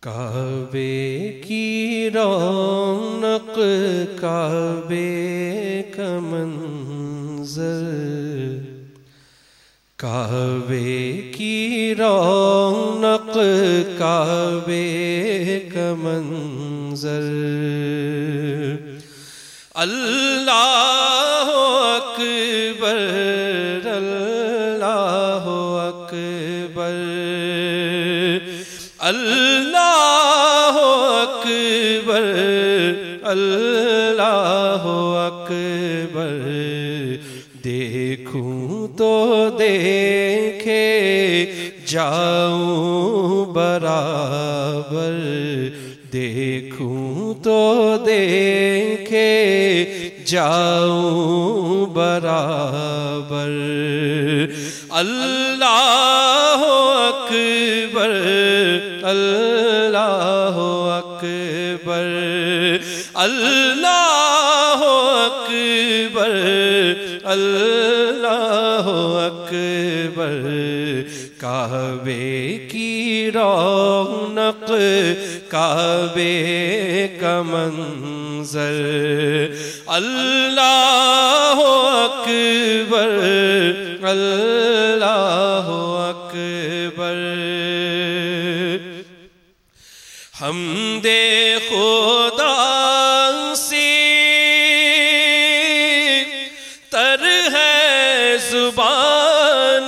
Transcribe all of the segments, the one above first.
کعبے کی رونق کعبے کا منظر، کعبے کی رونق کعبے کا منظر، اللہ اکبر اللہ اکبر اللہ اکبر اللہ اکبر، دیکھوں تو دیکھے جاؤں برابر، دیکھوں تو دیکھے جاؤں برابر، اللہ اکبر اللہ اکبر اللہ اکبر اللہ اکبر، کعبے کی رونق کعبے کا منظر، اللہ اکبر اللہ اکبر، حمد خدا سے تر ہے زبانیں،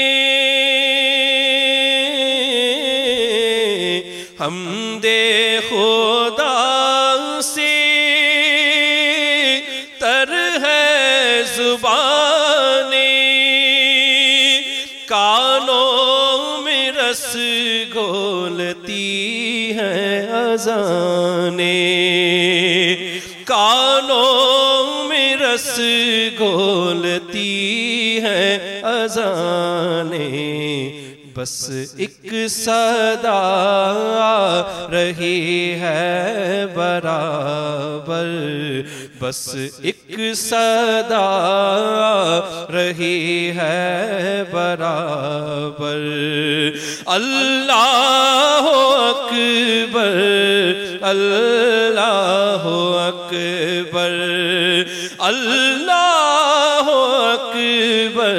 حمد خدا سے تر ہے زبانیں، کانوں میں رس گھولتی ہیں اذانیں، کانوں میں رس گھولتی ہیں اذانیں، بس ایک صدا رہی ہے برابر، بس ایک صدا رہی ہے برابر، اللہ اکبر اللہ اکبر اللہ اکبر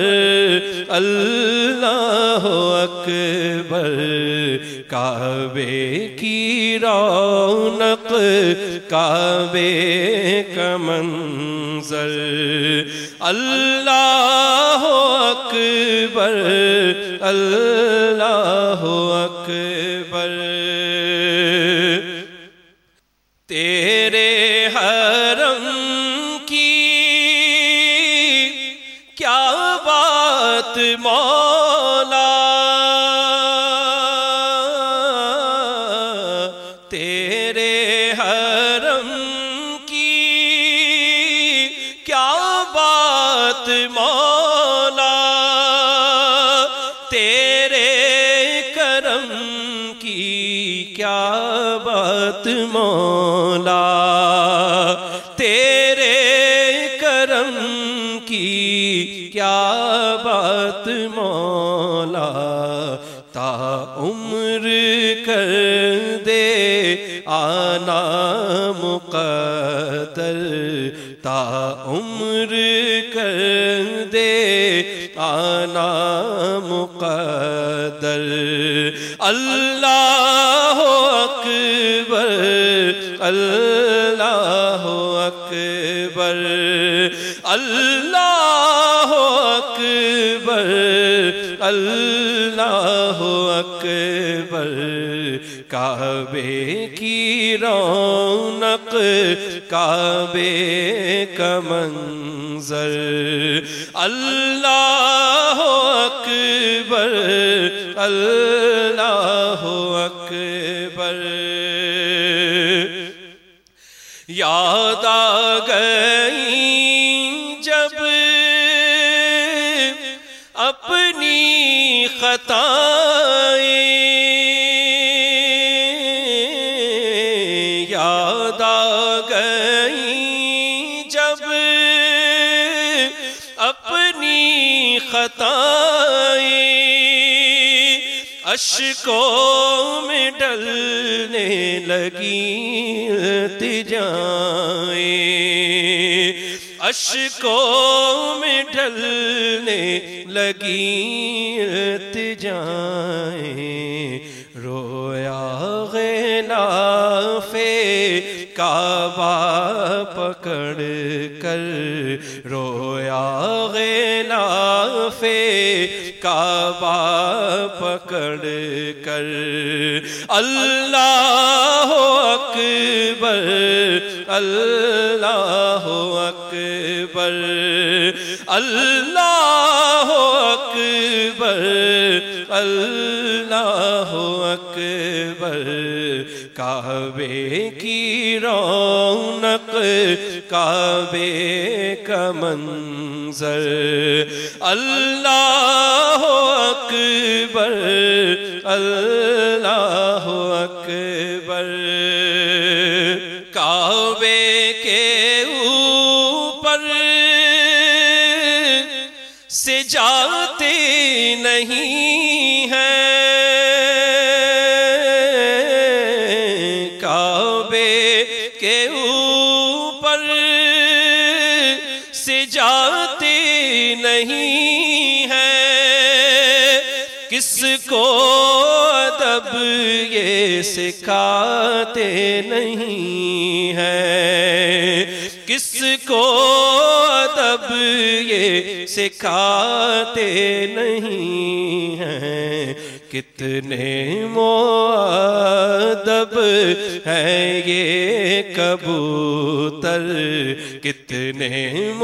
اللہ اکبر، کعبے کی رونق کعبے کا منظر، اللہ اکبر اللہ اکبر، تیرے حرم کی کیا بات مولا، تیرے حرم کی کیا بات مولا، تیرے کرم کی کیا بات مولا، تیرے کرم کی کیا بات مولا، تا عمر کر دے آنا مقدر، تا عمر کر دے آنا مقدر، اللہ اکبر اللہ اکبر اللہ اکبر اللہ اکبر، کعبے کی رونق کعبے کا منظر، اللہ اکبر اللہ اکبر، یاد آ گئی جب اپنی خطائیں، یاد آ گئی جب اپنی خطائیں، اشکوں میں ڈلنے لگی التجائیں، اشکوں میں ڈلنے لگی التجائیں، رویا غلاف کعبہ پکڑ کر، رویا غلاف کعبہ پکڑ کر، اللہ اکبر اللہ اکبر اللہ اکبر اللہ اکبر، کعبے کی رونق کعبے کا منظر، اللہ اکبر اللہ اکبر، کعبے کے اوپر سے جاتے نہیں ہیں، کعبے کے اوپر سے جاتے نہیں ہیں، کس کو ادب یہ سکھاتے نہیں ہیں، کس کو ادب یہ سکھاتے نہیں ہیں، کتنے مؤدب ہیں یہ کبوتر، کتنے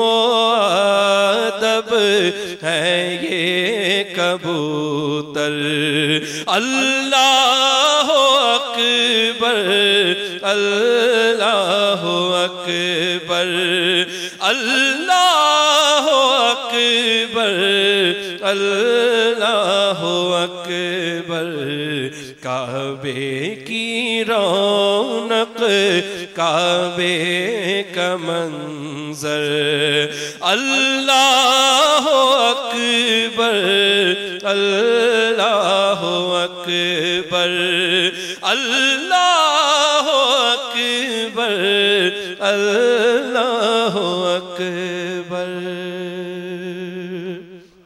مؤدب ہیں یہ کبوتر، اللہ اکبر اللہ اکبر اللہ اکبر اللہ اکبر، کعبے کی رونق کعبے کا منظر، اللہ اکبر اللہ اکبر اللہ اکبر اللہ